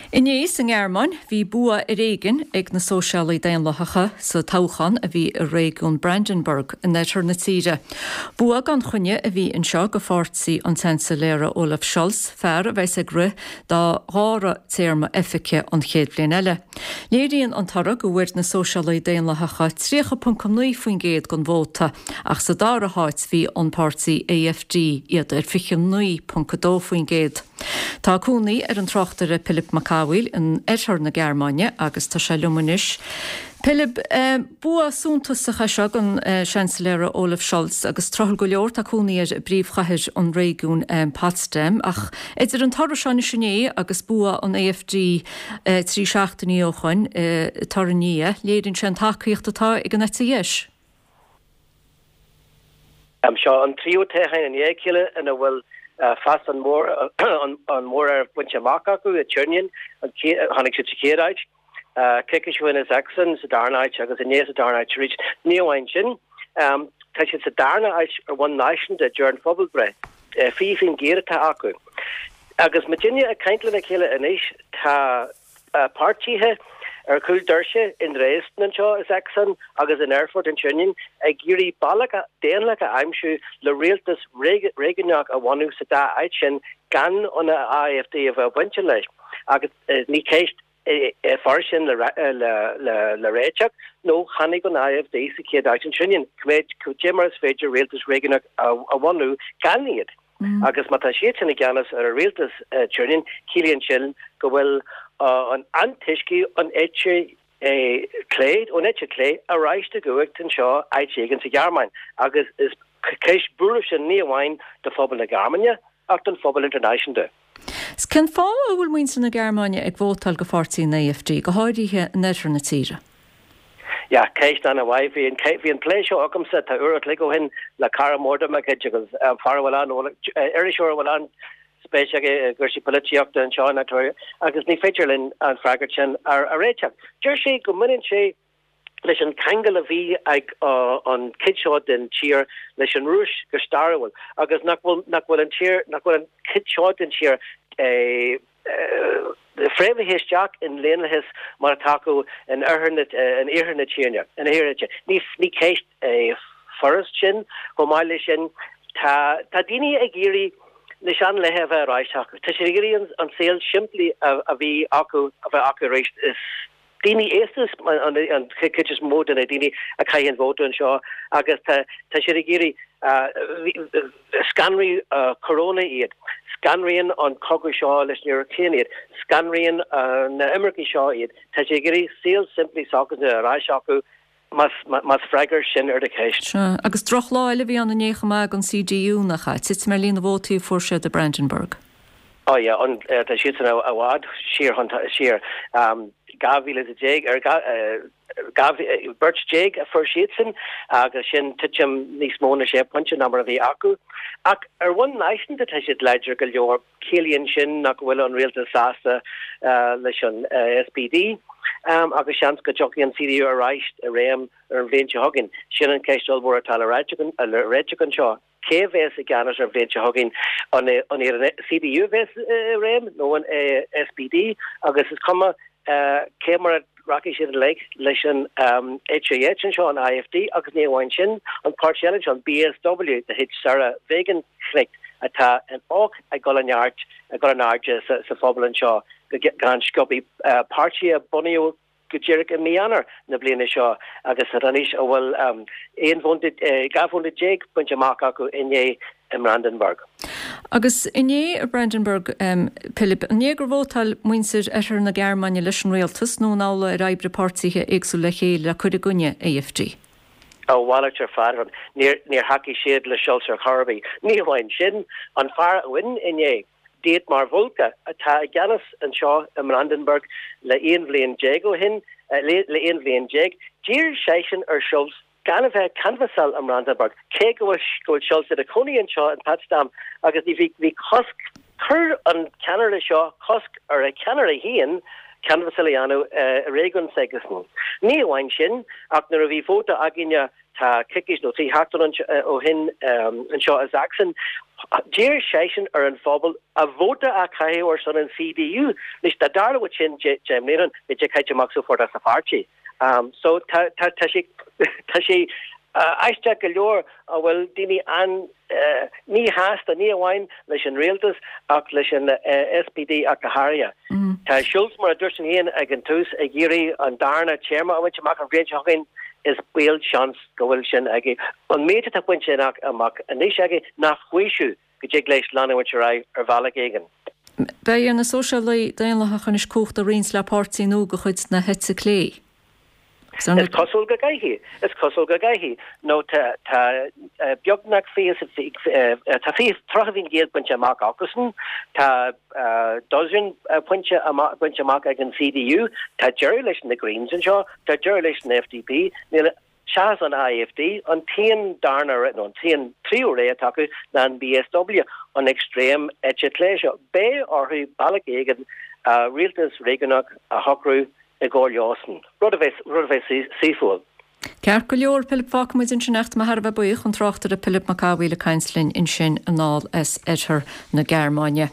Inéis an Gearmáin bhí bua i réigen ag na sósealaí déanlachacha sa táchan a bhí a réigún Brandenburg in neitir na tíre. Bua gan chunne a bhí an seo go fórtsaí an Chancellera Olaf Scholz fear a bheits ag ru dá gára téarma effice an chéad bliain eile. Léiríonn an tara go bhfuir na sósealaí déanlachacha 3.9 faoin géad gon bhóta ach sa dára háit bhí an pártaí AFD iad ar 5.2 faoin géad. Tá cúnaí ar an trochttar a Philip Macáil in éithir na Gearmáine agus tá sé lumanis. Philip, bua súntasacha seag an Chancellera Olaf Scholz agus trochal go leor tá cúnaí ar bríomhchaithir an réigiún Potsdam ach idir an tarra seánna sinné agus bua an AFD trí seachtaí óchain tar an ní léironn sé an tacaíochtatá ag an ETS. Seo an tríú téthain an éiciile ina bhfuil fast an mór ar buinte amach acu a Tyrnian an hánig si céráid Kikishuin is Exon sa darnaid agus in a darnaid to reach neohain sin tá si sa darnaid ar one nation de Jordan Fobblebre fifin géirta acu agus Virginia a kaintlan a chéile inis tá partíthe ar cool derse in Dresden an seo is Exon agus in Erfurt in Tyrnian ag giri balacha déanlacha aimsú le réaltas réigeneach a bhaú sa dá ait sin gan an AFD a bheith buinte leis agus ní céist far sin le réiteach nó chanig an AFD sa céad ait in Tyrnian cméid Jimmers féidir réaltas réigeneach a bhaú gan iad agus mata siad sinna gceannas ar a réaltas Tyrnian cílíonn sin go bhfuil an antiisci an éite cléid ón éite clé a ráiste gohacht an seo aitégan sa Gearmáin agus is céis búra sin níomhhain de phobal na Gearmáine ach den phobal international. Cén fá a bhfuil muoin san na Gearmáine ag bhótal go fórtaí na AFD go háirithe neitir na tíre? Ja, céist an a bhaid hí an pléisio agamsa tá uair le go hin le cara mórda me agus farhil an iriseoir bhil an spéisiach gur si políochta an seán agus ní féidirlinn an freigart sin ar a réiteach. Dúir sé go muinn sé leis an kangel a bhí ag an kidseá den tír leis an rúis gur starhfuil agus nachhfuil an kidseá den tír fréimhhéisteach in léanahes mar taú an éhirna tíne an éiriite. Ní céist forest sin go máile sin tá daine ag géirí leis an leheh ráisteach. Tá sé géirí an saoil siimplí a bhí acu rééis is Dini éis an kitches mód an a dini a caian vote an seo agus tá sé géri scanri corona iad scanrian an cogu seo leis European scanrian na American seo iad tá sé géri seal simply sogus a ráiseacu mas freigar sin ar de céist. Agus droch láile bhí an na néchaach an CDU nach chaid sit mé lína bhótaí fórse de Brandenburg. Oh yeah, on tá si an award sheer Gavi is a jeg Gavi Birch jeg for Sheetson agus sin titcham nís móna sé punch number of the acu ac one nation that has it ledger go your Killian sin nach will on real disaster leis an SPD agus seans go jockey an CDU a reist a réim ar an bhéinte hagin sin an ceistal bhór a tal réidegan seo KVS again as Vince Hugging on CDU rem no one SPD agus is comma camera Rocky Shid Lake Lishon HAH and Sean IFD agus nearwine shin on part challenge on BSW the hitch Sarah vegan clicked at an oak I got an arch sa phobal and shaw gan scubby partia bonio Gujeric and Mianer na bliana seo agus ranish bhfuil gafunded Jake bunch of Makaku inné in Brandenburg. Agus inné a Brandenburg Philip négur bhótal muintir ar na Gearmáine leis an réaltas nó nála ar aibre pártaithe éagsú le chéile le chuide gunne AFD. Walter Fadron near Haki Shade le Schulzer Harvey. Níhain sin an far win inné. Date mar Volka atá Gannis an seo in Brandenburg le Ian Vlean Jago hin le Ian Vlean Jeg Dear Station or Schultz Ganave canvasal in Brandenburg ke go Schultz at a Coney and Shaw in Potsdam agus vi Kosk cur an Canada Shaw Kosk or a Canary Hean canvasiliano Reagan Segason. Ní bhain sin ach nar a bhí fóta aginne tá kikis no tí hatar ó hin an seo a Saxon. Dear Shashin ar an fphobal a vota a cai or son an CDU nis da darla wat sin Jemniran mit je kaite maxo for a safarchi. So ta she aiste galore well dini an ní hasta ní ahain leis an realtas ach leis an SPD a Caharia. Tá Schulz mar a dúirsin héan ag an tús ag géirí an darna chairman a bhaint amach an bhréid hagin is béal chans gohfuil sin ag an méide a bhaint sin amach a níos ag nach chuisiú go dtí leis lana bhaint ar bhela géigen. Bei an na sosialaí daonlacha is cócht a rins le pártí nó go chuid na hetsa clé. Is cosol go gaihi. No ta biognak fees ta fees trachvin geeld bunch mark Augustin ta dozen punch mark again CDU ta jurilation the Greens and shaw ta jurilation FDP Shaz on IFD on 10 darna written on 10 trio attack than BSW on extreme etchetleisure Bay or who Balagagan realtors Reaganok a Hockru a Gorliosen. Rudderves Seafool. Cear go leor Philip Fácmuid in sin nacht ma Harbh buich an tráchtar a Philip Macawi le Cainslin in sin an nál as Edher na Germáine.